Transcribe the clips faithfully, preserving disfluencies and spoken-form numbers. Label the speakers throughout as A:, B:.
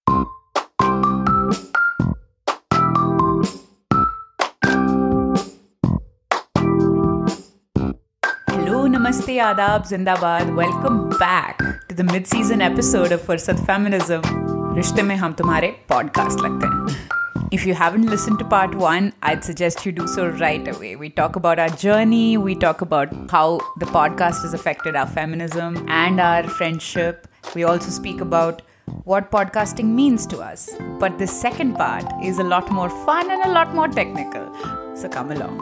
A: Hello, Namaste, Adab, Zindabad. Welcome back to the mid-season episode of Fursat Feminism. Rishte mein hum tumhare podcast lagte hain. If you haven't listened to part one, I'd suggest you do so right away. We talk about our journey, we talk about how the podcast has affected our feminism and our friendship. We also speak about what podcasting means to us. But the second part is a lot more fun and a lot more technical. So come along.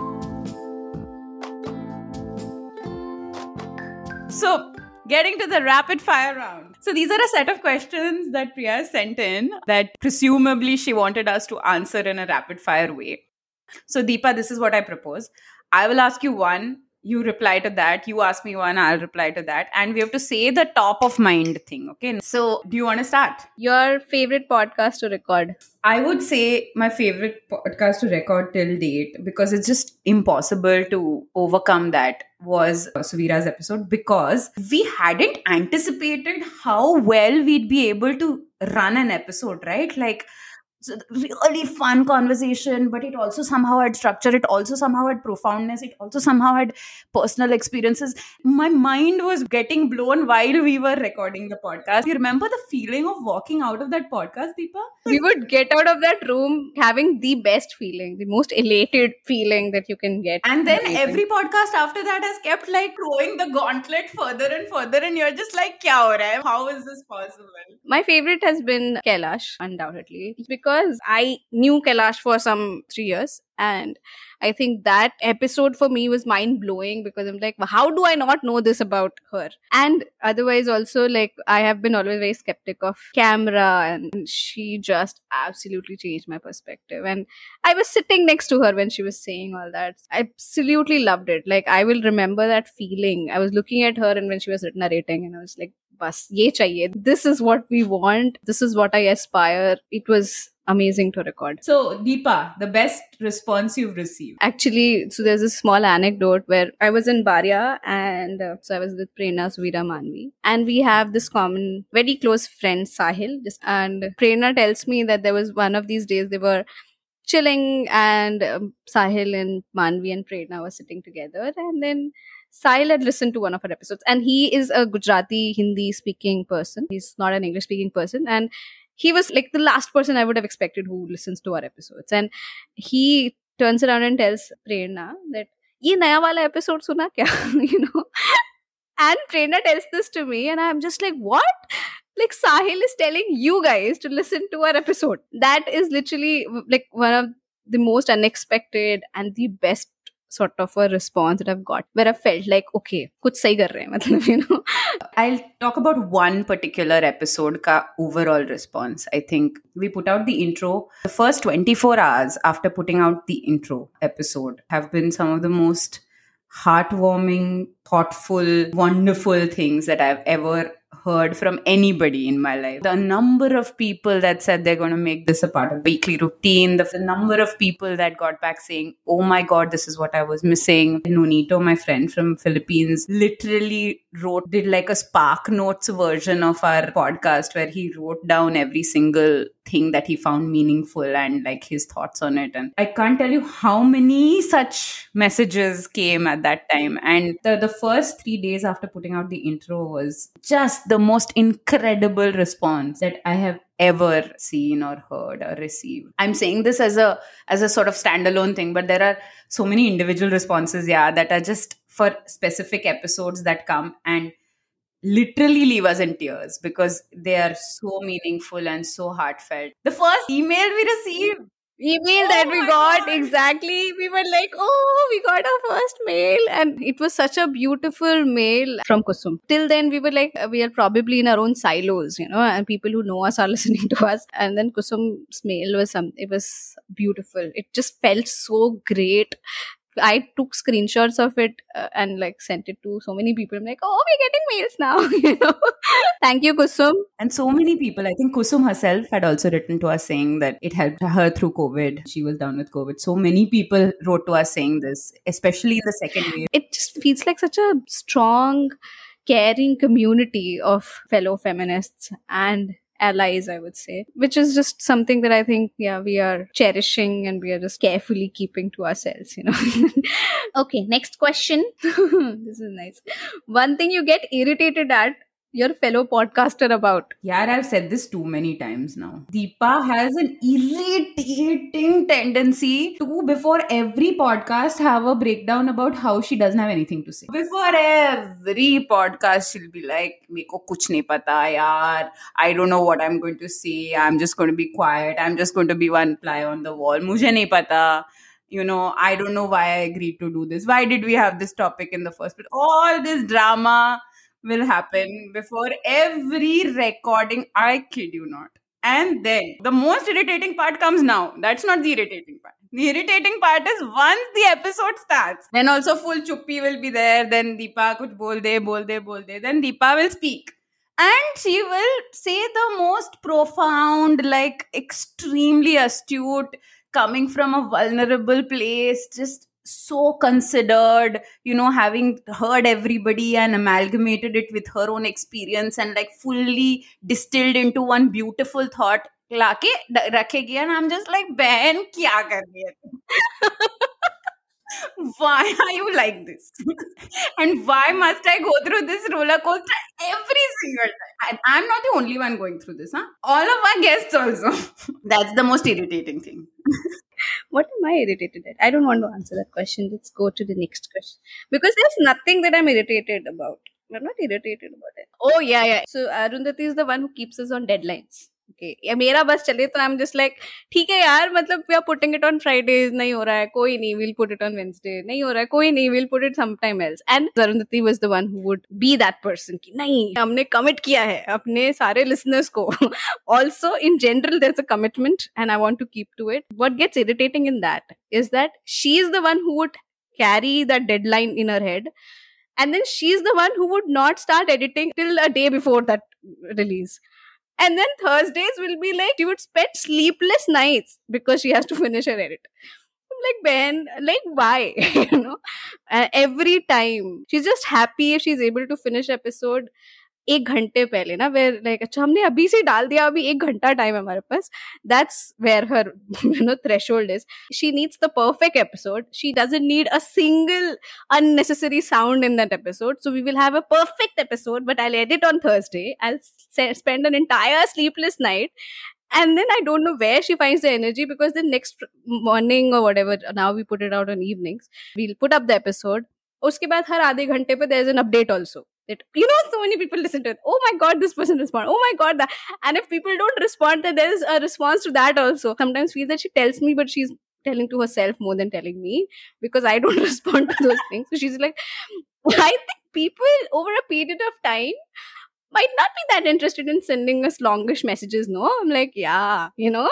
A: So, getting to the rapid fire round. So, these are a set of questions that Priya sent in that presumably she wanted us to answer in a rapid fire way. So, Deepa, this is what I propose. I will ask you one, you reply to that. You ask me one, I'll reply to that. And we have to say the top of mind thing, okay? So, do you want to start?
B: Your favorite podcast to record?
A: I would say my favorite podcast to record till date, because it's just impossible to overcome that, was Suvira's episode, because we hadn't anticipated how well we'd be able to run an episode, right? Like, so really fun conversation, but it also somehow had structure. It also somehow had profoundness. It also somehow had personal experiences. My mind was getting blown while we were recording the podcast. You remember the feeling of walking out of that podcast, Deepa?
B: We would get out of that room having the best feeling, the most elated feeling that you can get.
A: And then every podcast after that has kept like throwing the gauntlet further and further, and you're just like, kya ho raha hai? How is this possible?
B: My favorite has been Kailash, undoubtedly, because I knew Kailash for some three years. And I think that episode for me was mind-blowing, because I'm like, how do I not know this about her? And otherwise also, like, I have been always very skeptic of camera, and she just absolutely changed my perspective. And I was sitting next to her when she was saying all that. I absolutely loved it. Like, I will remember that feeling. I was looking at her and when she was narrating, and I was like, bas, ye chahiye. This is what we want. This is what I aspire. It was amazing to record.
A: So, Deepa, the best response you've received?
B: Actually, so there's a small anecdote where I was in Baria, and uh, so I was with Prerna, Suvira, Manvi, and we have this common, very close friend, Sahil. Just, and Prerna tells me that there was one of these days they were chilling, and um, Sahil and Manvi and Prerna were sitting together, and then Sahil had listened to one of our episodes, and he is a Gujarati, Hindi speaking person. He's not an English speaking person, and he was like the last person I would have expected who listens to our episodes. And he turns around and tells Prerna that, ye naya wala episode suna kya? you know? And Prerna tells this to me, and I'm just like, what? Like, Sahil is telling you guys to listen to our episode. That is literally like one of the most unexpected and the best sort of a response that I've got, where I felt like, okay, kuch sahi kar rahe hain, matlab, you know.
A: I'll talk about one particular episode ka overall response. I think we put out the intro. The first twenty-four hours after putting out the intro episode have been some of the most heartwarming, thoughtful, wonderful things that I've ever heard from anybody in my life. The number of people that said they're going to make this a part of weekly routine, the, the number of people that got back saying, oh my God, this is what I was missing. Nunito, my friend from Philippines, literally wrote, did like a Spark Notes version of our podcast where he wrote down every single thing that he found meaningful and like his thoughts on it. And I can't tell you how many such messages came at that time. And the, the first three days after putting out the intro was just the most incredible response that I have ever seen or heard or received. I'm saying this as a as a sort of standalone thing, but there are so many individual responses, yeah, that are just for specific episodes that come and literally leave us in tears because they are so meaningful and so heartfelt. The first email we received,
B: email
A: Oh
B: that we
A: my
B: got,
A: God.
B: exactly. We were like, oh, we got our first mail. And it was such a beautiful mail from Kusum. Till then, we were like, we are probably in our own silos, you know, and people who know us are listening to us. And then Kusum's mail was some, it was beautiful. It just felt so great. I took screenshots of it uh, and like sent it to so many people. I'm like, oh, we're getting mails now. you know. Thank you, Kusum.
A: And so many people, I think Kusum herself had also written to us saying that it helped her through COVID. She was down with COVID. So many people wrote to us saying this, especially in the second wave.
B: It just feels like such a strong, caring community of fellow feminists and allies, I would say, which is just something that I think, yeah, we are cherishing and we are just carefully keeping to ourselves, you know. Okay, next question. This is nice. One thing you get irritated at your fellow podcaster about.
A: Yeah, I've said this too many times now. Deepa has an irritating tendency to, before every podcast, have a breakdown about how she doesn't have anything to say. Before every podcast, she'll be like, "Meko kuch nahi pata, yaar. I don't know what I'm going to say. I'm just going to be quiet. I'm just going to be one fly on the wall. Mujhe nahi pata. You know, I don't know why I agreed to do this. Why did we have this topic in the first place?" All this drama will happen before every recording. I kid you not. And then the most irritating part comes now. That's not the irritating part. The irritating part is once the episode starts, then also full chuppi will be there. Then Deepa kuch bol de, bol de, bol de. Then Deepa will speak. And she will say the most profound, like extremely astute, coming from a vulnerable place, just so considered, you know, having heard everybody and amalgamated it with her own experience and like fully distilled into one beautiful thought लाके रखेगी. And I'm just like, बहन क्या कर रही है? Why are you like this? And why must I go through this roller coaster every single time? And I'm not the only one going through this, huh? All of our guests also. That's the most irritating thing.
B: What am I irritated at? I don't want to answer that question. Let's go to the next question. Because there's nothing that I'm irritated about. I'm not irritated about it. Oh, yeah, yeah. So Arundhati is the one who keeps us on deadlines. Okay. या मेरा बस चले तो I'm just like, ठीक है यार, मतलब we are putting it on Fridays, नहीं हो रहा है, कोई नहीं, we'll put it on Wednesday, नहीं हो रहा है, कोई नहीं, we'll put it sometime else. And Arundhati was the one who would be that person कि नहीं, हमने commit किया है अपने सारे listeners को. Also, in general, there's a commitment and I want to keep to it. What gets irritating in that is that she's the one who would carry that deadline in her head. And then she's the one who would not start editing till a day before that release. And then Thursdays will be like, she would spend sleepless nights because she has to finish her edit. I'm like, Ben, like, why? You know, uh, every time she's just happy if she's able to finish episode एक घंटे पहले ना, where like अच्छा हमने अभी से डाल दिया, अभी एक घंटा टाइम है हमारे पास. That's where her, you know, threshold is. She needs the perfect episode. She doesn't need a single unnecessary sound in that episode. So we will have a perfect episode, but I'll edit on Thursday. I'll s- spend an entire sleepless night. And then I don't know where she finds the energy, because the next morning or whatever, now we put it out on evenings, we'll put up the episode. उसके बाद हर आधे घंटे पे there's an update also. That, you know, so many people listen to it. Oh my God, this person responded. Oh my God, that. And if people don't respond, then there is a response to that also. Sometimes feel that she tells me, but she's telling to herself more than telling me, because I don't respond to those things. So she's like, I think people over a period of time might not be that interested in sending us longish messages, no? I'm like, yeah, you know?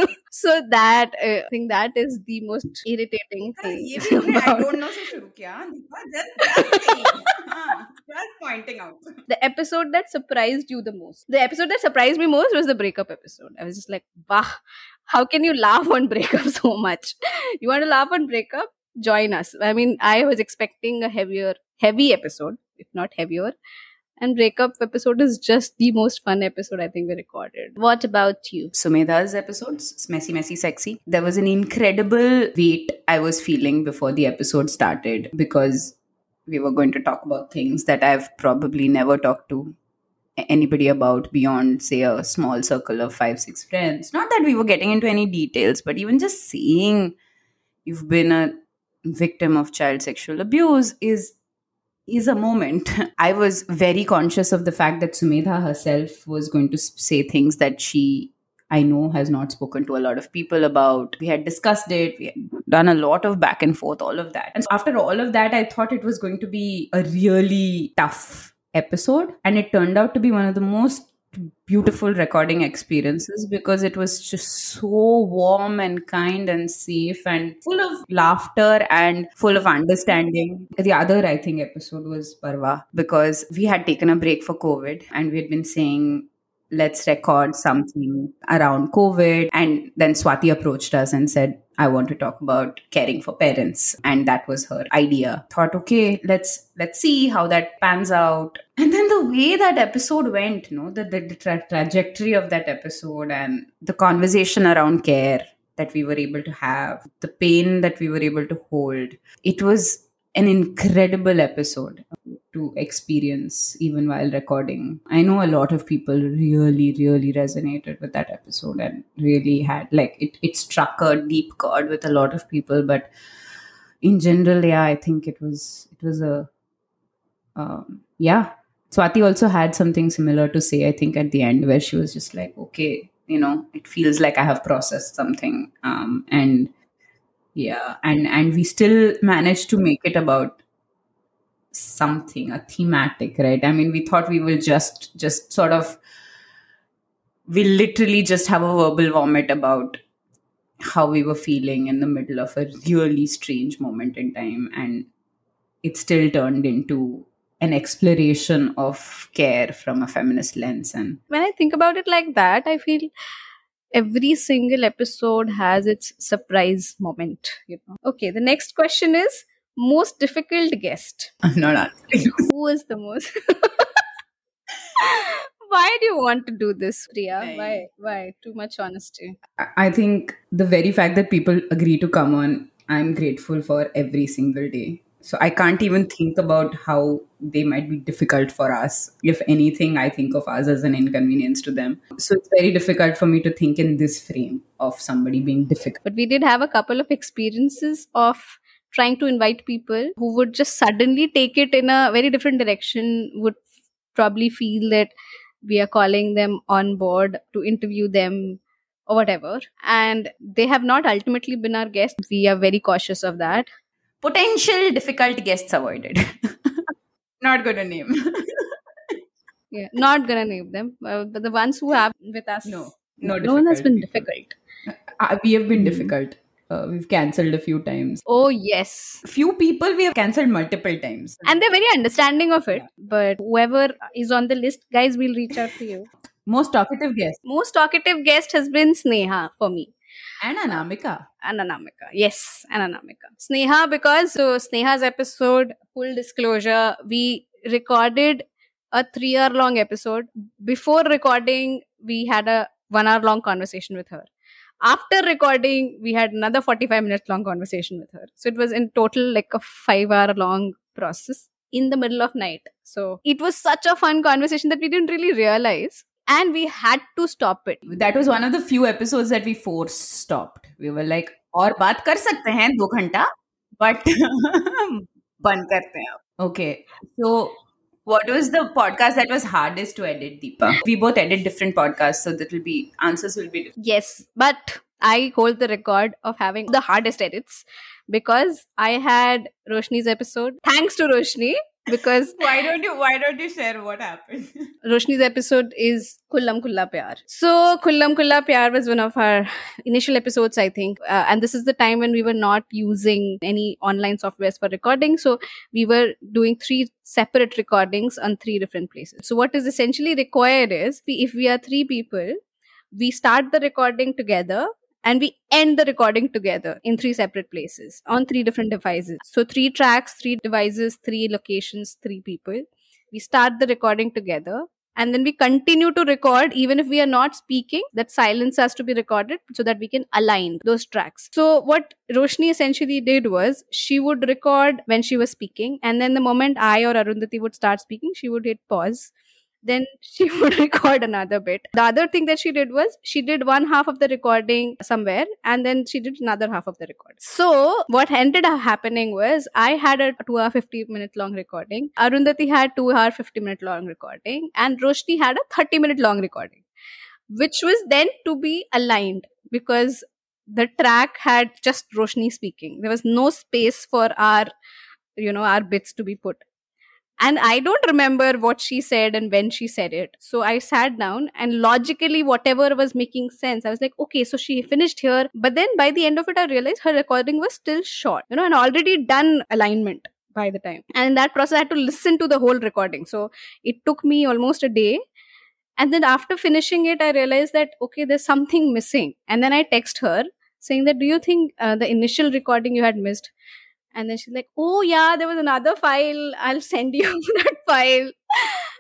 B: So that, uh, I think that is the most irritating thing.
A: I don't know se shuru kiya. Just, just saying. Haan, just pointing out.
B: The episode that surprised you the most. The episode that surprised me most was the breakup episode. I was just like, bah, how can you laugh on breakup so much? You want to laugh on breakup? Join us. I mean, I was expecting a heavier, heavy episode, if not heavier. And breakup episode is just the most fun episode I think we recorded. What about you?
A: Sumedha's episodes, messy, messy, sexy. There was an incredible weight I was feeling before the episode started, because we were going to talk about things that I've probably never talked to anybody about beyond, say, a small circle of five, six friends. Not that we were getting into any details, but even just saying you've been a victim of child sexual abuse is is a moment. I was very conscious of the fact that Sumedha herself was going to say things that she, I know, has not spoken to a lot of people about. We had discussed it. We had done a lot of back and forth, all of that. And so after all of that, I thought it was going to be a really tough episode. And it turned out to be one of the most beautiful recording experiences, because it was just so warm and kind and safe and full of laughter and full of understanding. The other, I think, episode was Parva, because we had taken a break for COVID and we had been saying, let's record something around COVID. And then Swati approached us and said, I want to talk about caring for parents. And that was her idea. Thought, okay, let's let's see how that pans out. And then the the way that episode went, no, the, the, the tra- trajectory of that episode and the conversation around care that we were able to have, the pain that we were able to hold. It was an incredible episode to experience even while recording. I know a lot of people really, really resonated with that episode and really had, like, it, it struck a deep chord with a lot of people. But in general, yeah, I think it was, it was a, um, yeah. Swati also had something similar to say, I think, at the end, where she was just like, okay, you know, it feels like I have processed something. Um, and yeah, and, and we still managed to make it about something, a thematic, right? I mean, we thought we will just, just sort of, we literally just have a verbal vomit about how we were feeling in the middle of a really strange moment in time. And it still turned into an exploration of care from a feminist lens. And
B: when I think about it like that, I feel every single episode has its surprise moment, you know. Okay, the next question is most difficult guest.
A: I'm not answering.
B: Who is the most? Why do you want to do this, Priya?
A: Right.
B: Why? Why? Too much honesty.
A: I think the very fact that people agree to come on, I'm grateful for every single day. So I can't even think about how they might be difficult for us. If anything, I think of us as an inconvenience to them. So it's very difficult for me to think in this frame of somebody being difficult.
B: But we did have a couple of experiences of trying to invite people who would just suddenly take it in a very different direction, would probably feel that we are calling them on board to interview them or whatever. And they have not ultimately been our guests. We are very cautious of that.
A: Potential difficult guests avoided. Not going to name.
B: Yeah, not gonna name them. Uh, but the ones who have with us,
A: No, no,
B: no one has been
A: people.
B: difficult.
A: Uh, we have been
B: Mhm.
A: difficult. Uh, we've cancelled a few times.
B: Oh, yes.
A: Few people we have cancelled multiple times.
B: And they're very understanding of it. But whoever is on the list, guys, we'll reach out to you.
A: Most talkative guest.
B: Most talkative guest has been Sneha for me.
A: And Anamika.
B: And Anamika. Yes, and Anamika. Sneha, because so Sneha's episode, full disclosure, we recorded a three hour long episode. Before recording, we had a one hour long conversation with her. After recording, we had another forty-five minutes long conversation with her. So it was in total like a five hour long process in the middle of night. So it was such a fun conversation that we didn't really realize. And we had to stop it.
A: That was one of the few episodes that we forced stopped. We were like, और बात कर सकते हैं दो घंटा, but बंद करते हैं. Okay, so what was the podcast that was hardest to edit, Deepa? We both edit different podcasts, so that will be answers will be different.
B: Yes, but I hold the record of having the hardest edits because I had Roshni's episode. Thanks to Roshni. Because
A: why don't you why don't you share what happened?
B: Roshni's episode is Kullam Kulla Pyar. So Kullam Kulla Pyar was one of our initial episodes, I think. Uh, and this is the time when we were not using any online softwares for recording. So we were doing three separate recordings on three different places. So what is essentially required is, we, if we are three people, we start the recording together and we end the recording together in three separate places on three different devices. So three tracks, three devices, three locations, three people. We start the recording together and then we continue to record even if we are not speaking. That silence has to be recorded so that we can align those tracks. So what Roshni essentially did was, she would record when she was speaking, and then the moment I or Arundhati would start speaking, she would hit pause. Then she would record another bit. The other thing that she did was, she did one half of the recording somewhere and then she did another half of the recording. So what ended up happening was, I had a two hour fifty minute long recording, Arundhati had two hour fifty minute long recording, and Roshni had a thirty minute long recording, which was then to be aligned because the track had just Roshni speaking. There was no space for our, you know, our bits to be put. And I don't remember what she said and when she said it. So I sat down and logically, whatever was making sense, I was like, okay, so she finished here. But then by the end of it, I realized her recording was still short, you know, and already done alignment by the time. And in that process, I had to listen to the whole recording. So it took me almost a day. And then after finishing it, I realized that, okay, there's something missing. And then I text her saying that, do you think uh, the initial recording you had missed? And then she's like, oh yeah, there was another file. I'll send you that file.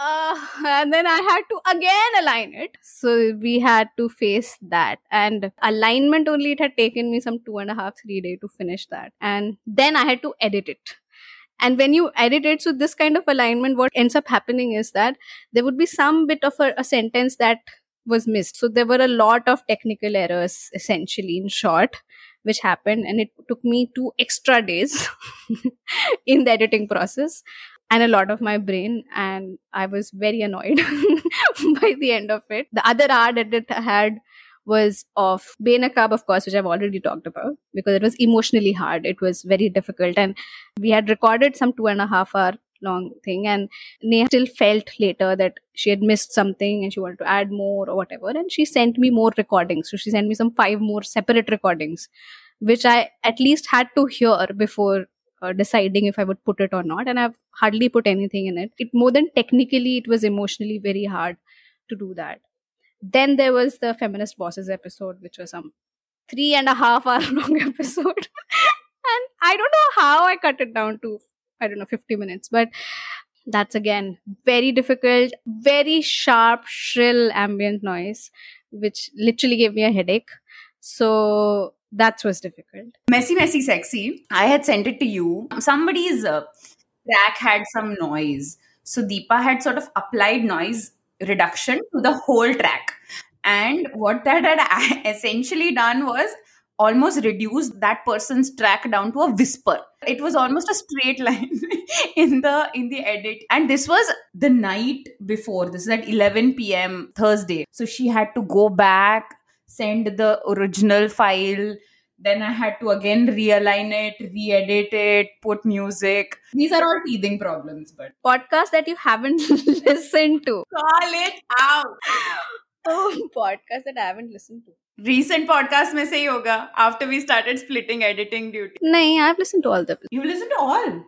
B: Uh, and then I had to again align it. So we had to face that. And alignment only, it had taken me some two and a half, three days to finish that. And then I had to edit it. And when you edit it, so this kind of alignment, what ends up happening is that there would be some bit of a, a sentence that was missed. So there were a lot of technical errors, essentially, in short, which happened. And it took me two extra days in the editing process and a lot of my brain. And I was very annoyed by the end of it. The other hour that it had was of Benakab, of course, which I've already talked about, because it was emotionally hard. It was very difficult. And we had recorded some two and a half hour long thing. And Neha still felt later that she had missed something and she wanted to add more or whatever. And she sent me more recordings. So she sent me some five more separate recordings, which I at least had to hear before uh, deciding if I would put it or not. And I've hardly put anything in it. It more than technically, it was emotionally very hard to do that. Then there was the Feminist Bosses episode, which was some three and a half hour long episode. And I don't know how I cut it down to, I don't know, fifty minutes. But that's again very difficult, very sharp, shrill ambient noise, which literally gave me a headache. So that was difficult.
A: Messy, messy, sexy. I had sent it to you. Somebody's uh, track had some noise. So Deepa had sort of applied noise reduction to the whole track. And what that had essentially done was almost reduce that person's track down to a whisper. It was almost a straight line in the in the edit. And this was the night before. This is at eleven p.m. Thursday. So she had to go back, send the original file. Then I had to again realign it, re-edit it, put music. These are all teething problems, but
B: podcast that you haven't listened to.
A: Call it out.
B: Oh, podcast that I haven't listened to.
A: Recent podcast में से ही होगा. After we started splitting editing duty.
B: नहीं, I've listened to all the.
A: You've listened to all.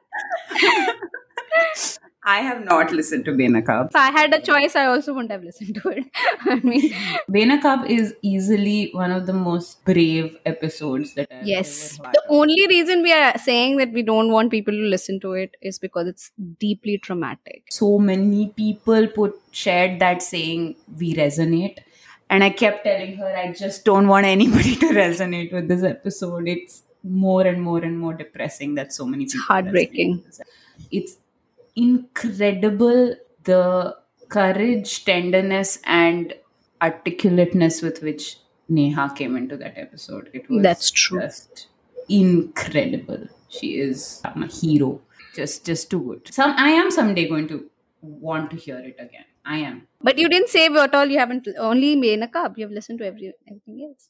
A: I have not listened to Benakab.
B: If I had a choice, I also wouldn't have listened to it. I mean,
A: Benakab is easily one of the most brave episodes that I've
B: yes.
A: ever heard.
B: The only reason we are saying that we don't want people to listen to it is because it's deeply traumatic.
A: So many people put shared that saying, we resonate. And I kept telling her, I just don't want anybody to resonate with this episode. It's more and more and more depressing that so many people.
B: It's heartbreaking.
A: It's incredible the courage, tenderness, and articulateness with which Neha came into that episode. It was
B: That's true.
A: Just incredible. She is a hero. Just, just too good. Some I am someday going to want to hear it again. I am.
B: But you didn't say what all you haven't. Only Benakab. You have listened to every everything else.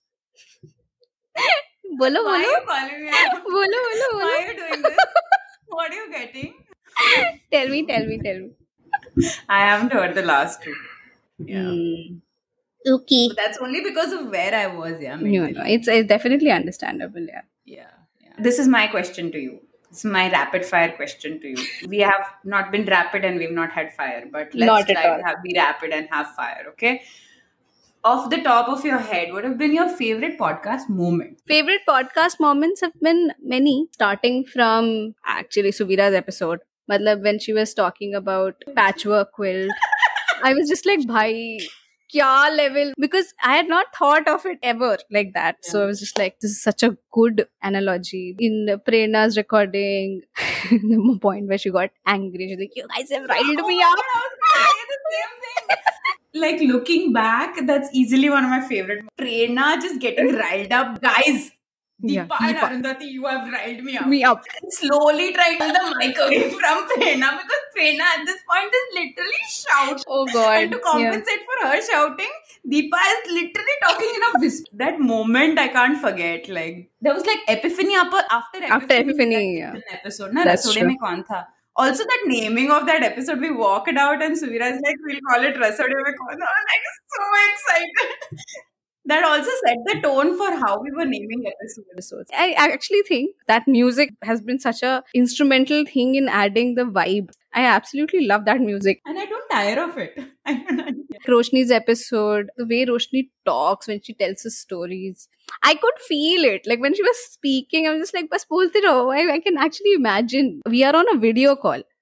B: Bolo,
A: Why are
B: bolo.
A: you calling me out?
B: Bolo, bolo, bolo.
A: Why are you doing this? What are you getting?
B: Tell me, tell me, tell me.
A: I haven't heard the last two. Yeah.
B: Mm. Okay.
A: But that's only because of where I was, yeah.
B: No,
A: mentally.
B: no, it's, it's definitely understandable, yeah.
A: Yeah, yeah. This is my question to you. This is my rapid fire question to you. We have not been rapid and we've not had fire, but let's
B: Not at
A: try
B: all.
A: to have, be rapid and have fire, okay? Off the top of your head, what have been your favorite podcast moment?
B: Favorite podcast moments have been many, starting from actually Suvira's episode. Matlab, when she was talking about patchwork quilt, I was just like, bhai, kya level? Because I had not thought of it ever like that. Yeah. So I was just like, this is such a good analogy. In Prerna's recording, the point where she got angry, she's like, you guys have riled
A: Oh
B: me
A: my
B: up.
A: God, I was going to say the same thing. Like, looking back, that's easily one of my favorite. Prerna just getting riled up. Guys,
B: Yeah,
A: Deepa and
B: Deepa.
A: Arundhati, you have riled me up.
B: Me up.
A: Slowly trying to pull the mic away from Prerna because Prerna at this point is literally shouting.
B: Oh God.
A: And to compensate for her shouting, Deepa is literally talking in a whisper. That moment I can't forget. Like, there was like epiphany after Epiphany.
B: After Epiphany,
A: that
B: yeah.
A: Episode, na?
B: That's
A: Rasode
B: true.
A: mein kaun tha? Also, that naming of that episode, we walked out and Suvira is like, we'll call it Rasode mein kaun tha. I was like, so excited. That also set the tone for how we were naming episodes.
B: I actually think that music has been such a instrumental thing in adding the vibe. I absolutely love that music.
A: And I don't tire of it. I don't know.
B: Roshni's episode, the way Roshni talks when she tells us stories, I could feel it. Like when she was speaking, I was just like, bas bolte raho. I, I can actually imagine. We are on a video call.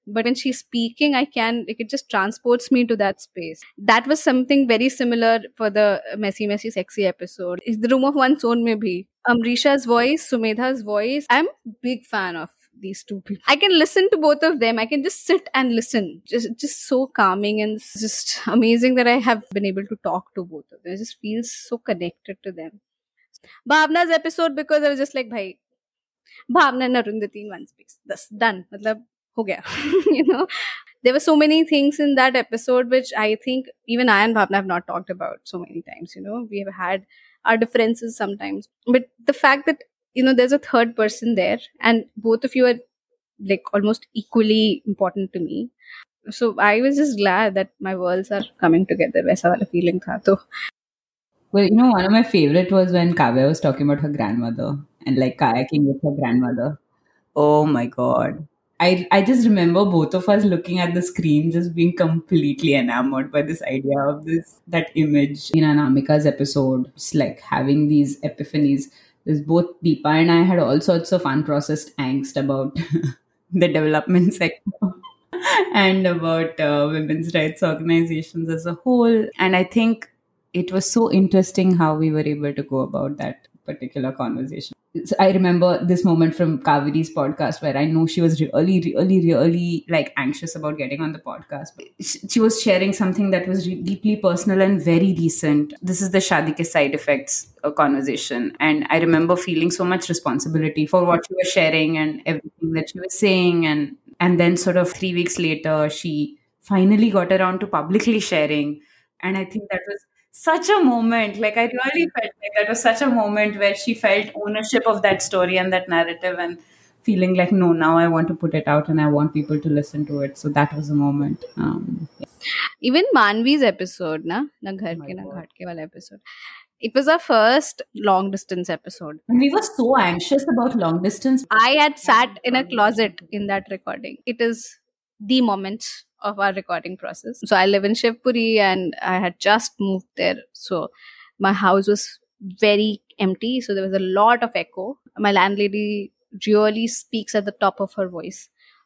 B: but when she's speaking, I can, like, it just transports me to that space. That was something very similar for the Messy Messy Sexy episode. Is The Room of One's Own mein bhi. Amrisha's voice, Sumedha's voice. I'm a big fan of these two people. I can listen to both of them. I can just sit and listen. Just just so calming, and it's just amazing that I have been able to talk to both of them. I just feel so connected to them. Bhavna's episode, because I was just like, bhai, Bhavna and Arundhati in one space. That's done. Matlab, ho gaya. You know, there were so many things in that episode which I think even I and Bhavna have not talked about so many times. You know, we have had our differences sometimes, but the fact that, you know, there's a third person there and both of you are like almost equally important to me. So I was just glad that my worlds are coming together. Waisa wala feeling tha. So
A: Well, you know, one of my favorite was when Kavya was talking about her grandmother and like kayaking with her grandmother. Oh my God. I, I just remember both of us looking at the screen, just being completely enamored by this idea of this, that image in Anamika's episode. It's like having these epiphanies. There's both Deepa and I had all sorts of unprocessed angst about the development sector and about uh, women's rights organizations as a whole. And I think it was so interesting how we were able to go about that particular conversation. So I remember this moment from Kaveri's podcast where I know she was really, really, really like anxious about getting on the podcast. She was sharing something that was re- deeply personal and very recent. This is the Shadi ke side effects uh, conversation. And I remember feeling so much responsibility for what she was sharing and everything that she was saying. And, and then sort of three weeks later, she finally got around to publicly sharing. And I think that was such a moment. Like, I really felt like that was such a moment where she felt ownership of that story and that narrative and feeling like, no, now I want to put it out and I want people to listen to it. So that was a moment. Um, yeah.
B: Even Manvi's episode, na, na ghar
A: Oh
B: ke na
A: my God.
B: ghat ke wala episode. It was our first long distance episode.
A: And we were so anxious about long distance.
B: I had sat in a closet in that recording. It is the moment of our recording process. So I live in Shivpuri and I had just moved there. So my house was very empty. So there was a lot of echo. My landlady really speaks at the top of her voice.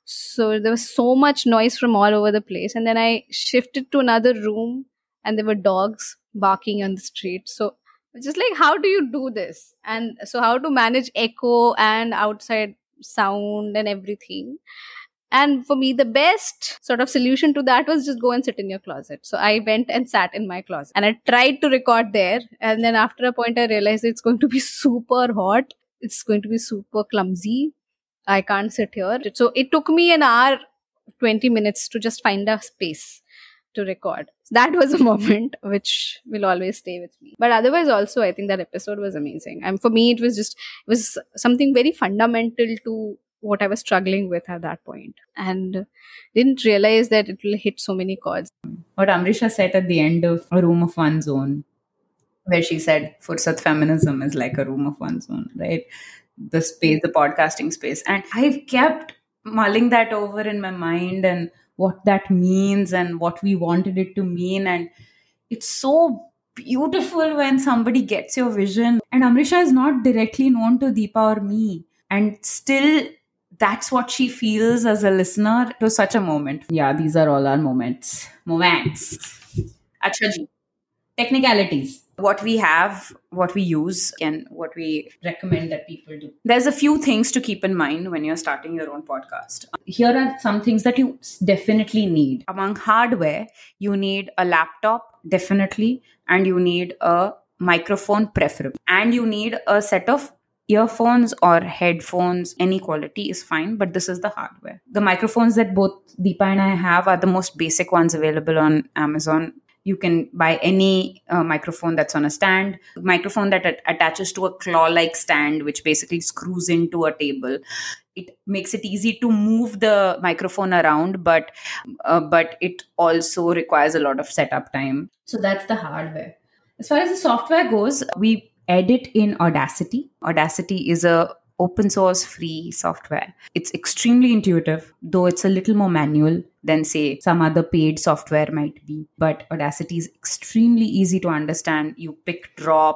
B: So there was so much noise from all over the place. And then I shifted to another room and there were dogs barking on the street. So just like, how do you do this? And so how to manage echo and outside sound and everything. And for me, the best sort of solution to that was just go and sit in your closet. So I went and sat in my closet and I tried to record there. And then after a point, I realized it's going to be super hot. It's going to be super clumsy. I can't sit here. So it took me an hour, twenty minutes to just find a space to record. That was a moment which will always stay with me. But otherwise also, I think that episode was amazing. And for me, it was just, it was something very fundamental to what I was struggling with at that point, and didn't realize that it will hit so many chords.
A: What Amrisha said at the end of A Room of One's Own, where she said Fursat feminism is like a room of one's own, right? The space, the podcasting space. And I've kept mulling that over in my mind and what that means and what we wanted it to mean. And it's so beautiful when somebody gets your vision. And Amrisha is not directly known to Deepa or me. And still, that's what she feels as a listener. It was such a moment. Yeah, these are all our moments. Moments. Acha ji. Technicalities. What we have, what we use, and what we recommend that people do. There's a few things to keep in mind when you're starting your own podcast. Here are some things that you definitely need. Among hardware, you need a laptop, definitely, and you need a microphone, preferably. And you need a set of earphones or headphones. Any quality is fine, but this is the hardware. The microphones that both Deepa and I have are the most basic ones available on Amazon. You can buy any uh, microphone that's on a stand, microphone that at- attaches to a claw-like stand, which basically screws into a table. It makes it easy to move the microphone around, but uh, but it also requires a lot of setup time. So that's the hardware. As far as the software goes, we edit in Audacity. Audacity is a open source free software. It's extremely intuitive, though it's a little more manual than, say, some other paid software might be. But Audacity is extremely easy to understand. You pick, drop,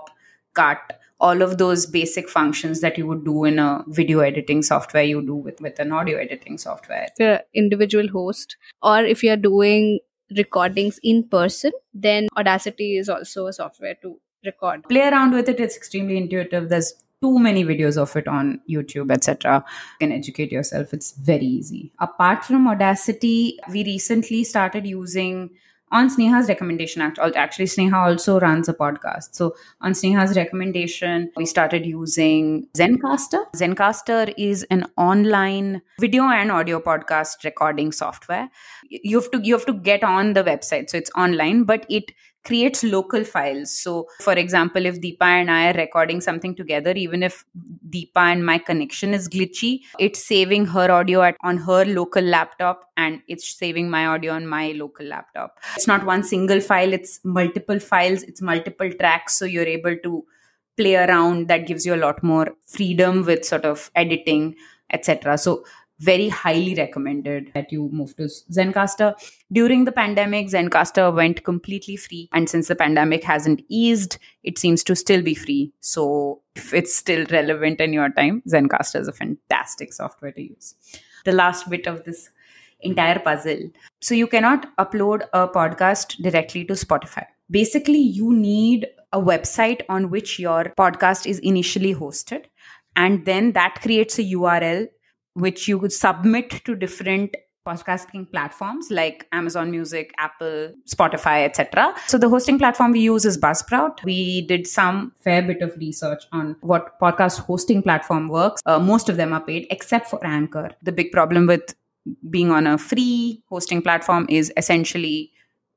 A: cut all of those basic functions that you would do in a video editing software you do with, with an audio editing software.
B: If you're an individual host, or if you're doing recordings in person, then Audacity is also a software to record.
A: Play around with it. It's extremely intuitive. There's too many videos of it on YouTube, et cetera. You can educate yourself. It's very easy. Apart from Audacity, we recently started using, on Sneha's recommendation, actually Sneha also runs a podcast. So on Sneha's recommendation, we started using Zencastr. Zencastr is an online video and audio podcast recording software. You have to you have to get on the website. So it's online, but it creates local files. So for example, if Deepa and I are recording something together, even if Deepa and my connection is glitchy, it's saving her audio at, on her local laptop, and it's saving my audio on my local laptop. It's not one single file, it's multiple files, it's multiple tracks. So you're able to play around. That gives you a lot more freedom with sort of editing, et cetera. So very highly recommended that you move to Zencastr. During the pandemic, Zencastr went completely free. And since the pandemic hasn't eased, it seems to still be free. So if it's still relevant in your time, Zencastr is a fantastic software to use. The last bit of this entire puzzle. So you cannot upload a podcast directly to Spotify. Basically, you need a website on which your podcast is initially hosted. And then that creates a U R L which you could submit to different podcasting platforms like Amazon Music, Apple, Spotify, et cetera. So the hosting platform we use is Buzzsprout. We did some fair bit of research on what podcast hosting platform works. Uh, most of them are paid except for Anchor. The big problem with being on a free hosting platform is essentially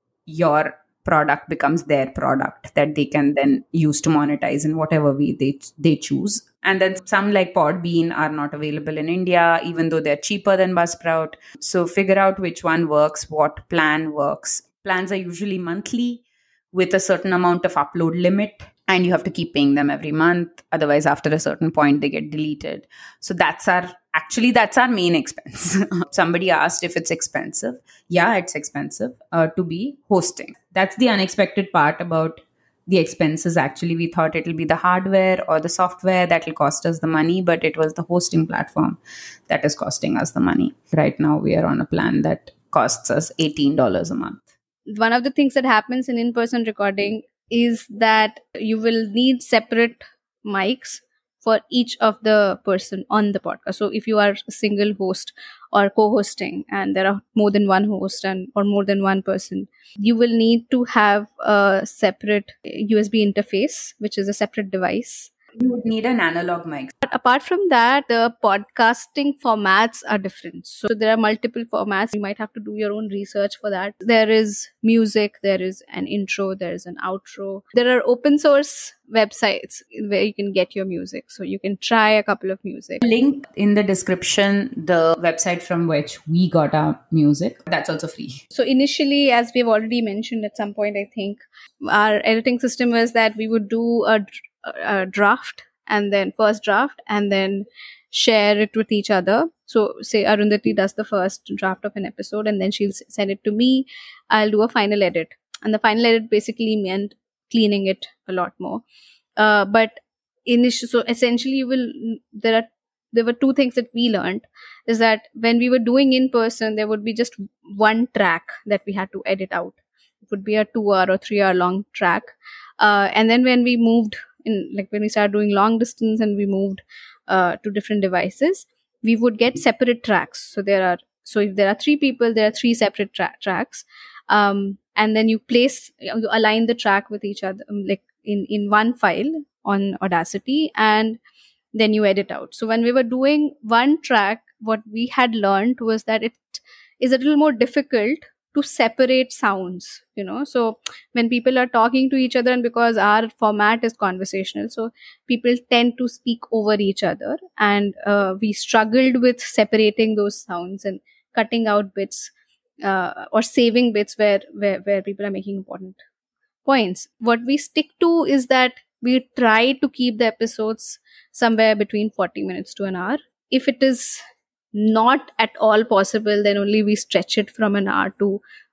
A: your product becomes their product that they can then use to monetize in whatever way they they choose. And then some like Podbean are not available in India, even though they're cheaper than Buzzsprout. So figure out which one works, what plan works. Plans are usually monthly with a certain amount of upload limit, and you have to keep paying them every month. Otherwise, after a certain point, they get deleted. So that's our, actually, that's our main expense. Somebody asked if it's expensive. Yeah, it's expensive uh, to be hosting. That's the unexpected part about the expenses. Actually, we thought it'll be the hardware or the software that will cost us the money, but it was the hosting platform that is costing us the money. Right now, we are on a plan that costs us eighteen dollars a month.
B: One of the things that happens in in-person recording is that you will need separate mics for each of the person on the podcast. So if you are a single host or co-hosting and there are more than one host and or more than one person, you will need to have a separate U S B interface, which is a separate device.
A: You would need an analog mic.
B: But apart from that, the podcasting formats are different. So there are multiple formats. You might have to do your own research for that. There is music, there is an intro, there is an outro. There are open source websites where you can get your music. So you can try a couple of music.
A: Link in the description, the website from which we got our music. That's also free.
B: So initially, as we've already mentioned at some point, I think, our editing system was that we would do a a draft and then first draft and then share it with each other. So say Arundhati does the first draft of an episode and then she'll send it to me. I'll do a final edit, and the final edit basically meant cleaning it a lot more. Uh, but initially, so essentially, you will there are there were two things that we learned is that when we were doing in person, there would be just one track that we had to edit out. It would be a two hour or three hour long track, uh, and then when we moved. In like when we started doing long distance and we moved uh, to different devices, we would get separate tracks. So there are so if there are three people, there are three separate tra- tracks, um, and then you place you align the track with each other, um, like in in one file on Audacity, and then you edit out. So when we were doing one track, what we had learned was that it is a little more difficult to separate sounds, you know. So when people are talking to each other, and because our format is conversational, so people tend to speak over each other, and uh, we struggled with separating those sounds and cutting out bits uh, or saving bits where, where where people are making important points. What we stick to is that we try to keep the episodes somewhere between forty minutes to an hour. If it is not at all possible, then only we stretch it from an hour to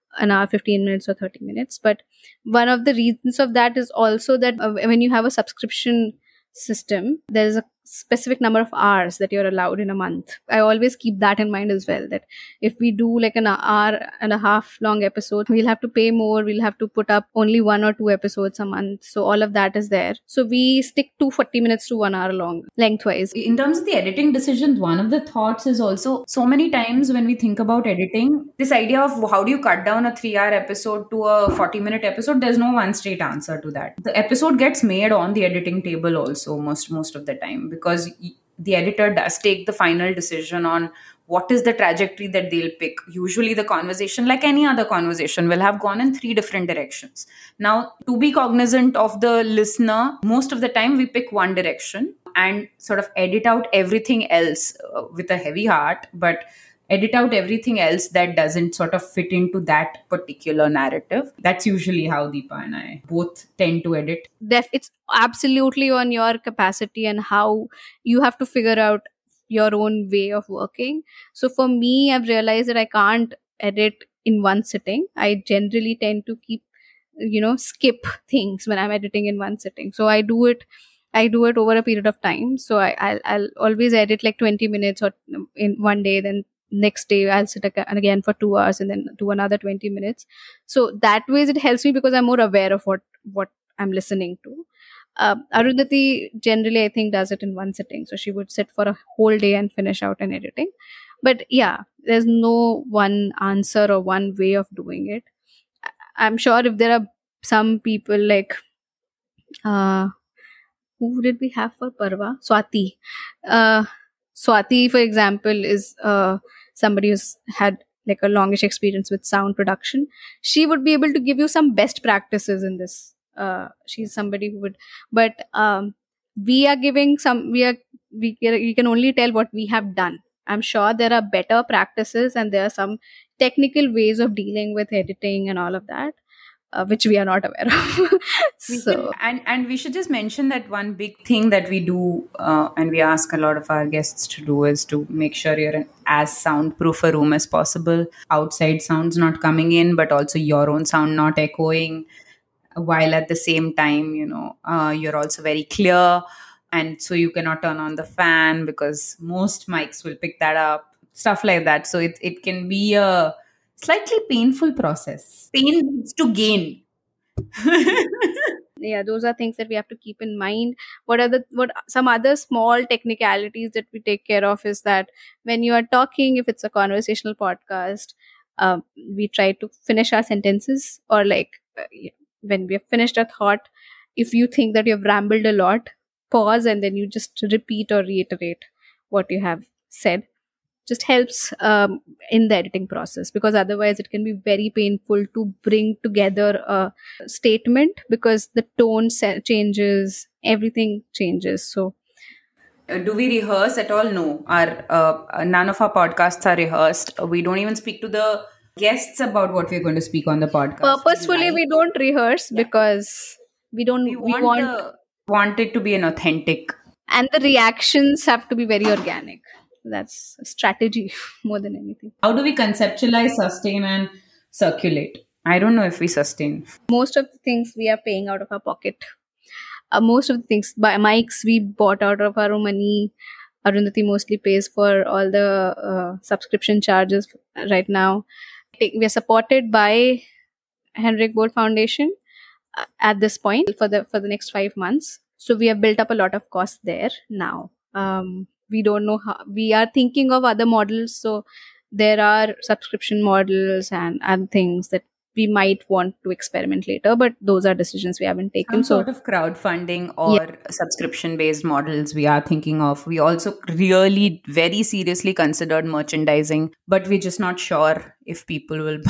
B: an hour, fifteen minutes or thirty minutes. But one of the reasons of that is also that uh, when you have a subscription system, there is a specific number of hours that you're allowed in a month. I always keep that in mind as well, that if we do like an hour and a half long episode, we'll have to pay more, we'll have to put up only one or two episodes a month. So all of that is there. So we stick to forty minutes to one hour long lengthwise.
A: In terms of the editing decisions, one of the thoughts is also, so many times when we think about editing, this idea of how do you cut down a three hour episode to a forty minute episode, there's no one straight answer to that. The episode gets made on the editing table also most most of the time, because the editor does take the final decision on what is the trajectory that they'll pick. Usually the conversation, like any other conversation, will have gone in three different directions. Now, to be cognizant of the listener, most of the time we pick one direction and sort of edit out everything else uh, with a heavy heart, but edit out everything else that doesn't sort of fit into that particular narrative. That's usually how Deepa and I both tend to edit.
B: Def- it's absolutely on your capacity and how you have to figure out your own way of working. So for me, I've realized that I can't edit in one sitting. I generally tend to keep, you know, skip things when I'm editing in one sitting. So I do it I do it over a period of time. So I, I'll, I'll always edit like twenty minutes or in one day, then next day I'll sit again for two hours and then do another twenty minutes. So that way it helps me because I'm more aware of what, what I'm listening to. Uh, Arundhati generally, I think, does it in one sitting. So she would sit for a whole day and finish out an editing. But yeah, there's no one answer or one way of doing it. I'm sure if there are some people like, uh, who did we have for Parva? Swati. Uh, Swati, for example, is uh, somebody who's had like a longish experience with sound production. She would be able to give you some best practices in this. Uh, she's somebody who would, but um, we are giving some, we are, we, we can only tell what we have done. I'm sure there are better practices and there are some technical ways of dealing with editing and all of that. Uh, which we are not aware of. so
A: can, and and we should just mention that one big thing that we do uh, and we ask a lot of our guests to do is to make sure you're in as soundproof a room as possible. Outside sounds not coming in, but also your own sound not echoing, while at the same time, you know, uh, you're also very clear. And so you cannot turn on the fan because most mics will pick that up, stuff like that. So it, it can be a slightly painful process. Pain leads to gain.
B: Yeah, those are things that we have to keep in mind. What are the what some other small technicalities that we take care of is that when you are talking, if it's a conversational podcast, um, we try to finish our sentences, or like uh, when we have finished a thought, if you think that you've rambled a lot, pause and then you just repeat or reiterate what you have said. Just helps um, in the editing process, because otherwise it can be very painful to bring together a statement because the tone se- changes, everything changes. So
A: uh, do we rehearse at all? No. Our uh, none of our podcasts are rehearsed. We don't even speak to the guests about what we're going to speak on the podcast.
B: Purposefully, we, like, we don't rehearse yeah. because we don't
A: we want, we want, the, want it to be an authentic,
B: and the reactions have to be very organic. That's a strategy more than anything.
A: How do we conceptualize, sustain, and circulate? I don't know if we sustain.
B: Most of the things we are paying out of our pocket. Uh, most of the things, by mics we bought out of our own money. Arundhati mostly pays for all the uh, subscription charges right now. We are supported by Henrik Bolt Foundation uh, at this point for the for the next five months. So we have built up a lot of costs there now. Um, we don't know how, we are thinking of other models. So there are subscription models and other things that we might want to experiment later, but those are decisions we haven't taken.
A: Some sort so, of crowdfunding or yeah. subscription based models we are thinking of. We also really very seriously considered merchandising, but we're just not sure if people will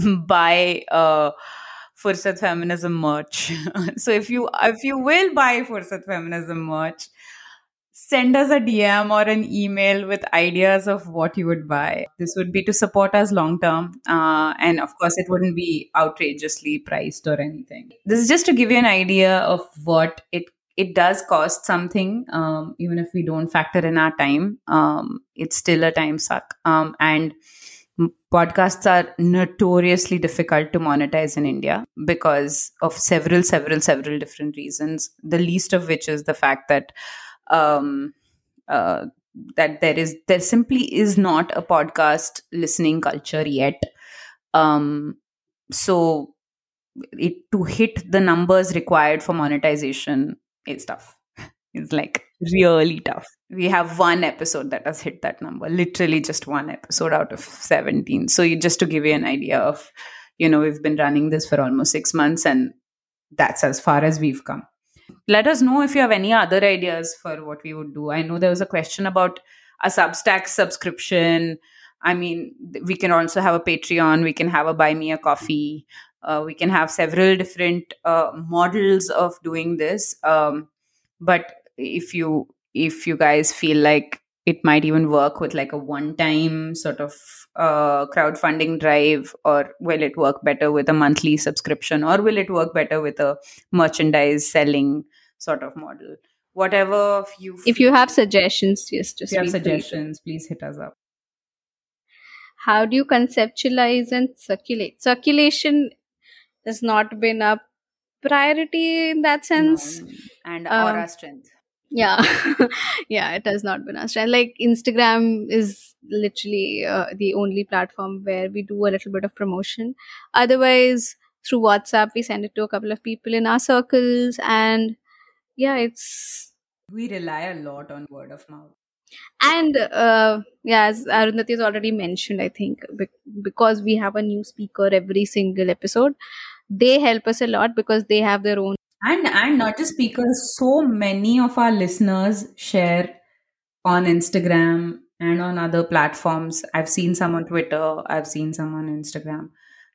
A: buy uh, Fursat Feminism merch. So if you if you will buy Fursat Feminism merch, send us a D M or an email with ideas of what you would buy. This would be to support us long term. Uh, and of course, it wouldn't be outrageously priced or anything. This is just to give you an idea of what it it does cost something. Um, even if we don't factor in our time, um, it's still a time suck. Um, and podcasts are notoriously difficult to monetize in India because of several, several, several different reasons. The least of which is the fact that um, uh, that there is there simply is not a podcast listening culture yet. Um, so it to hit the numbers required for monetization is tough. It's like really tough. We have one episode that has hit that number, literally just one episode out of seventeen. So you, just to give you an idea of, you know, we've been running this for almost six months and that's as far as we've come. Let us know if you have any other ideas for what we would do. I know there was a question about a Substack subscription. I mean, we can also have a Patreon. We can have a Buy Me a Coffee. Uh, we can have several different uh, models of doing this. Um, but if you if you guys feel like it might even work with like a one-time sort of uh, crowdfunding drive, or will it work better with a monthly subscription, or will it work better with a merchandise selling sort of model? Whatever you
B: If you have suggestions, yes, just
A: if you have
B: feel free to.
A: suggestions, please hit us up.
B: How do you conceptualize and circulate? Circulation has not been a priority in that sense.
A: No, and
B: Um,
A: aura strength.
B: Yeah, yeah, it has not been our strength. Like Instagram is literally uh, the only platform where we do a little bit of promotion. Otherwise, through WhatsApp, we send it to a couple of people in our circles, and yeah, it's
A: We rely a lot on word of mouth.
B: and uh, yeah, as Arundhati has already mentioned, I think bec- because we have a new speaker every single episode, they help us a lot because they have their own.
A: And and not just speakers, so many of our listeners share on Instagram and on other platforms. I've seen some on Twitter, I've seen some on Instagram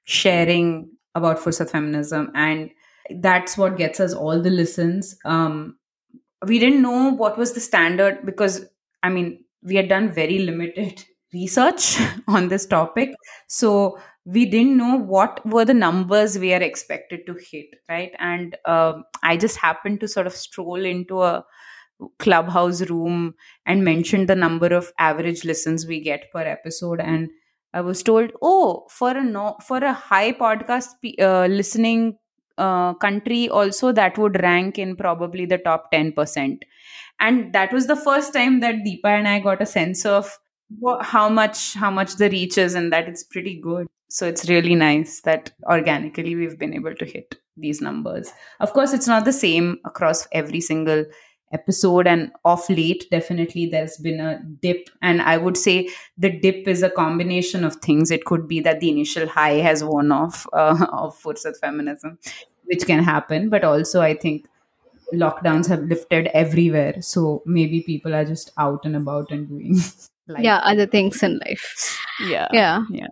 A: sharing about Fursat Feminism, and that's what gets us all the listens. Um, we didn't know what was the standard because, I mean, we had done very limited research on this topic. So we didn't know what were the numbers we are expected to hit, right? And um, I just happened to sort of stroll into a Clubhouse room and mentioned the number of average listens we get per episode, and I was told, oh, for a no for a high podcast pe- uh, listening uh, country also, that would rank in probably the top ten percent. And that was the first time that Deepa and I got a sense of wha- how much how much the reach is, and that it's pretty good. So it's really nice that organically we've been able to hit these numbers. Of course, it's not the same across every single episode, and of late definitely there's been a dip, and I would say the dip is a combination of things. It could be that the initial high has worn off uh, of Fursat Feminism, which can happen, but also I think lockdowns have lifted everywhere, so maybe people are just out and about and doing life.
B: Yeah, other things in life.
A: yeah
B: Yeah.
A: yeah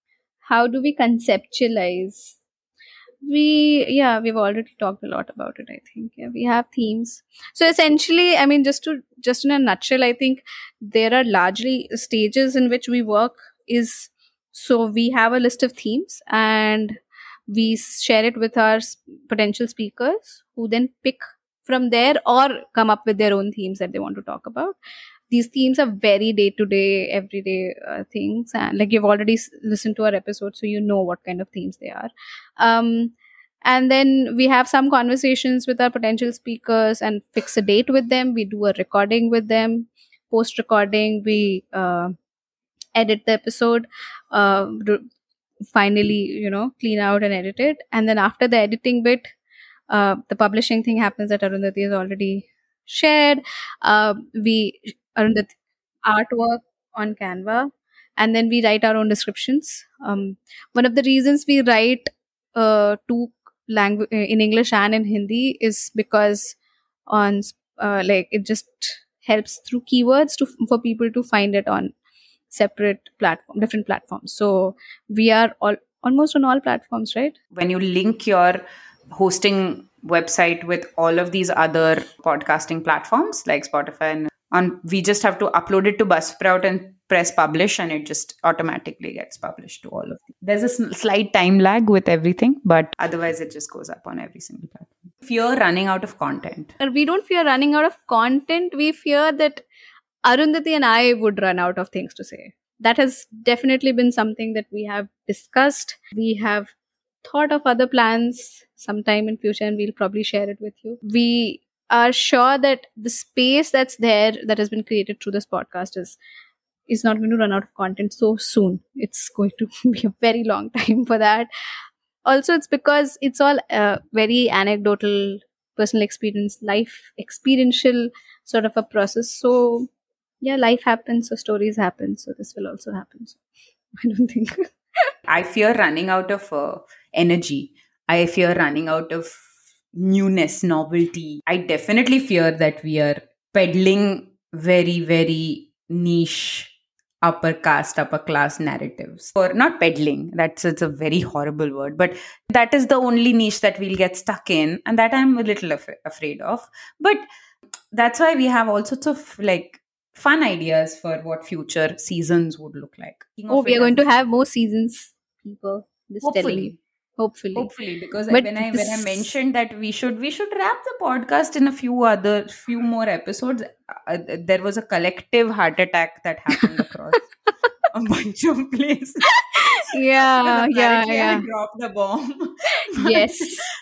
B: How do we conceptualize? We yeah, we've already talked a lot about it. I think yeah, we have themes. So essentially, I mean, just to just in a nutshell, I think there are largely stages in which we work. Is so we have a list of themes and we share it with our s- potential speakers, who then pick from there or come up with their own themes that they want to talk about. These themes are very day to day, everyday uh, things, and like you've already s- listened to our episode, so you know what kind of themes they are. Um, and then we have some conversations with our potential speakers and fix a date with them. We do a recording with them. Post recording, we uh, edit the episode. Uh, do- finally, you know, clean out and edit it, and then after the editing bit, uh, the publishing thing happens that Arundhati has already shared. Uh, we Arundhati artwork on Canva, and then we write our own descriptions. Um, one of the reasons we write uh, two language in English and in Hindi is because on uh, like it just helps through keywords to for people to find it on separate platform, different platforms. So we are all almost on all platforms, right?
A: when you link your hosting website with all of these other podcasting platforms like Spotify and on, we just have to upload it to Buzzsprout and press publish, and it just automatically gets published to all of them. There's a s- slight time lag with everything, but otherwise it just goes up on every single platform. Fear running out of content.
B: Uh, We don't fear running out of content. We fear that Arundhati and I would run out of things to say. that has definitely been something that we have discussed. We have thought of other plans sometime in future, and we'll probably share it with you. We are sure that the space that's there, that has been created through this podcast, is is not going to run out of content so soon. It's going to be a very long time for that. Also, it's because it's all uh, very anecdotal, personal experience, life experiential sort of a process. So yeah, life happens, so stories happen, so this will also happen. So I don't think
A: I fear running out of uh, energy. I fear running out of newness, novelty. I definitely fear that we are peddling very, very niche upper caste, upper class narratives. Or not peddling, that's it's a very horrible word, but that is the only niche that we'll get stuck in, and that I'm a little af- afraid of. But that's why we have all sorts of like fun ideas for what future seasons would look like. Thinking
B: oh,
A: of
B: we
A: it
B: are going
A: as-
B: to have more seasons, people. Just telling you.
A: hopefully.
B: Hopefully.
A: Hopefully, because
B: But
A: when I when I
B: this-
A: mentioned that we should we should wrap the podcast in a few other few more episodes, uh, there was a collective heart attack that happened across a bunch of places.
B: yeah,
A: Because
B: yeah,
A: apparently I
B: yeah.
A: had dropped the bomb.
B: Yes.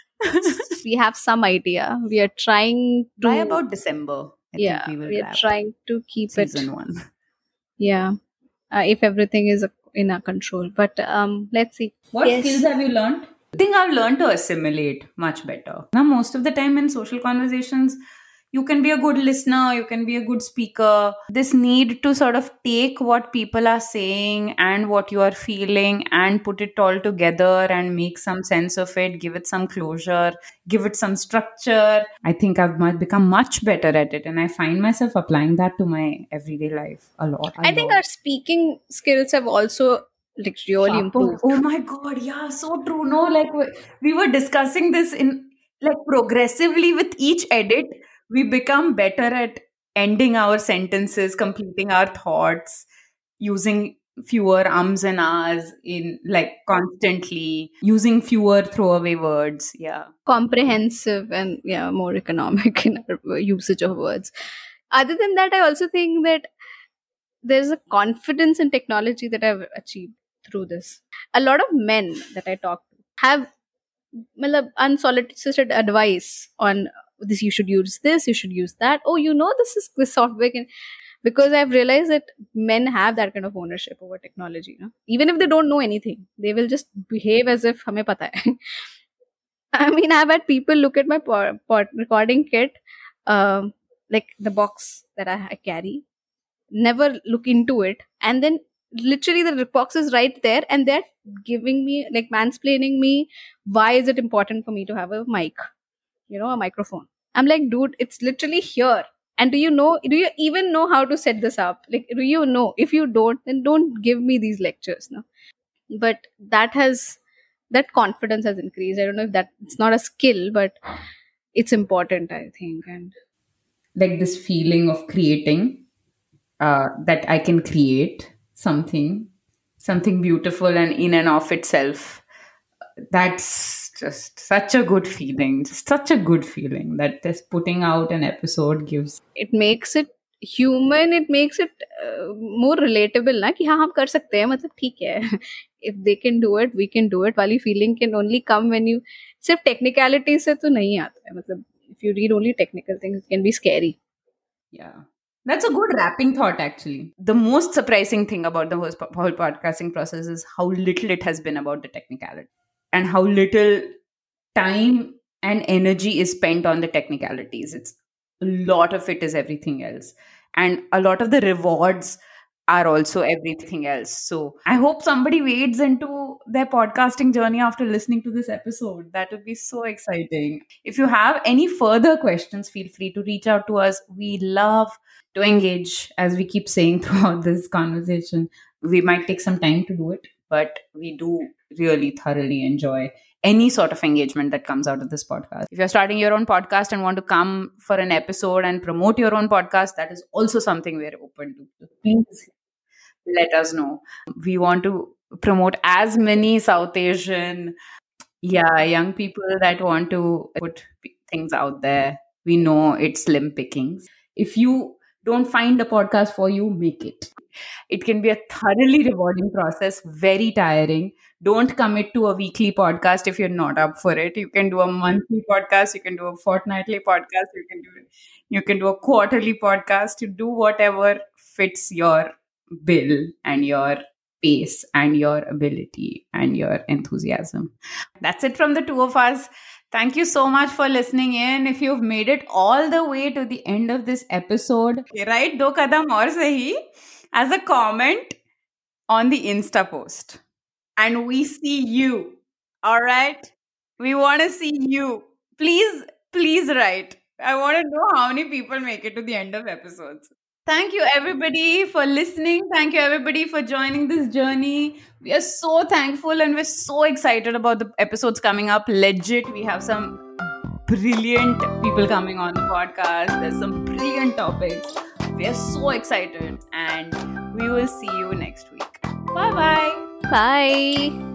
B: We have some idea. We are trying to.
A: By about December, I
B: yeah,
A: think we will
B: we are
A: wrap
B: trying to keep
A: season
B: it.
A: one.
B: Yeah, uh, if everything is in our control. But um, let's see.
A: What
B: Yes.
A: skills have you learned? I think I've learned to assimilate much better. Now, most of the time in social conversations, you can be a good listener, you can be a good speaker. This need to sort of take what people are saying and what you are feeling and put it all together and make some sense of it, give it some closure, give it some structure. I think I've mu- become much better at it, and I find myself applying that to my everyday life a lot. a
B: I think
A: lot.
B: our speaking skills have also like really
A: Sharper.
B: improved.
A: Oh my god, yeah, so true. No, like we, we were discussing this in like progressively with each edit, we become better at ending our sentences, completing our thoughts, using fewer ums and ahs in like constantly, using fewer throwaway words. Yeah.
B: Comprehensive and yeah, more economic in our usage of words. Other than that, I also think that there's a confidence in technology that I've achieved through this. A lot of men that I talk to have matlab, unsolicited advice on this. You should use this. You should use that. Oh, you know, this is this software can. Because I've realized that men have that kind of ownership over technology. You know? Even if they don't know anything, they will just behave as if hame pata hai. I mean, I've had people look at my po- po- recording kit, um, like the box that I, I carry, never look into it, and then literally the box is right there, and they're giving me like mansplaining me why is it important for me to have a mic, you know, a microphone. I'm like, dude, it's literally here. And do you know, do you even know how to set this up? Like, do you know? If you don't, then don't give me these lectures. No, but that has, that confidence has increased. I don't know if that, it's not a skill, but it's important, I think. And
A: Like this feeling of creating, uh, that I can create something, something beautiful and in and of itself. That's just such a good feeling, just such a good feeling that just putting out an episode gives.
B: it makes it human, it makes it uh, more relatable ना कि हाँ हम कर सकते हैं, मतलब ठीक है. If they can do it, we can do it. वाली feeling can only come when you, सिर्फ technicality से तो नहीं आता है, मतलब if you read only technical things, it can be scary.
A: Yeah. That's a good wrapping thought, actually. The most surprising thing about the whole, whole podcasting process is how little it has been about the technicality and how little time and energy is spent on the technicalities. It's a lot of it is everything else. And a lot of the rewards are also everything else. So I hope somebody wades into their podcasting journey after listening to this episode. That would be so exciting. If you have any further questions, feel free to reach out to us. We love to engage, as we keep saying throughout this conversation. We might take some time to do it, but we do really thoroughly enjoy any sort of engagement that comes out of this podcast. If you're starting your own podcast and want to come for an episode and promote your own podcast, that is also something we're open to. So please let us know. We want to promote as many South Asian, yeah, young people that want to put things out there. We know it's slim pickings. If you don't find a podcast for you, make it. It can be a thoroughly rewarding process, very tiring. Don't commit to a weekly podcast if you're not up for it. You can do a monthly podcast, you can do a fortnightly podcast, you can do you can do a quarterly podcast. You do whatever fits your bill and your pace and your ability and your enthusiasm. That's it from the two of us. Thank you so much for listening in. If you've made it all the way to the end of this episode, write do kadam aur sahi as a comment on the Insta post. And we see you. All right? We want to see you. Please, please write. I want to know how many people make it to the end of episodes. Thank you, everybody, for listening. Thank you, everybody, for joining this journey. We are so thankful and we're so excited about the episodes coming up. Legit, we have some brilliant people coming on the podcast. There's some brilliant topics. We are so excited and we will see you next week. Bye-bye.
B: Bye.